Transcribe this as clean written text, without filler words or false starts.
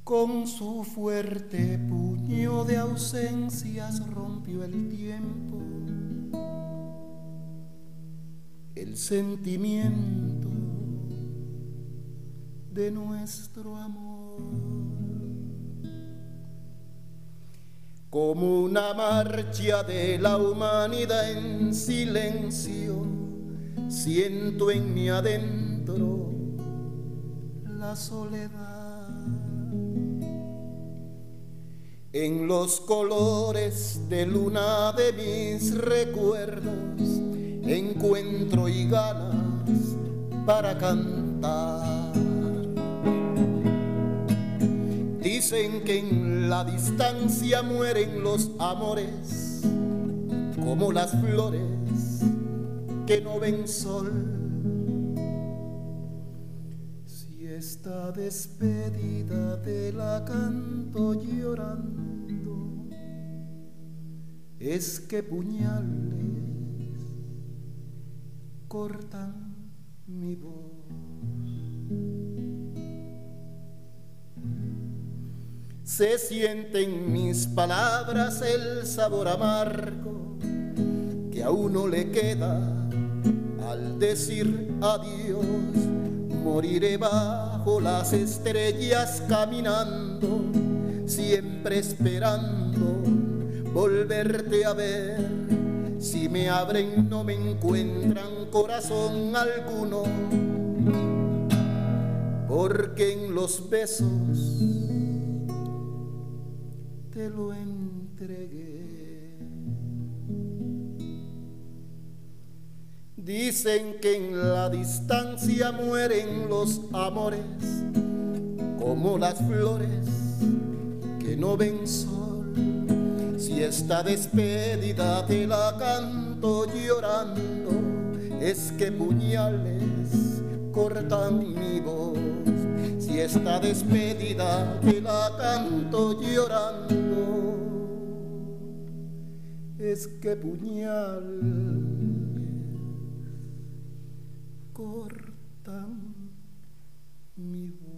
Con su fuerte puño de ausencias rompió el tiempo, el sentimiento de nuestro amor. Como una marcha de la humanidad en silencio, siento en mi adentro la soledad. En los colores de luna de mis recuerdos encuentro y ganas para cantar. Dicen que en la distancia mueren los amores, como las flores que no ven sol. Si esta despedida te la canto llorando, es que puñales cortan mi voz. Se siente en mis palabras el sabor amargo que a uno le queda al decir adiós. Moriré bajo las estrellas caminando, siempre esperando volverte a ver. Si me abren no me encuentran corazón alguno, porque en los besos te lo entregué. Dicen que en la distancia mueren los amores, como las flores que no ven sol. Si esta despedida te la canto llorando, es que puñales cortan mi voz. Si esta despedida te la canto llorando, es que puñales cortan mi voz.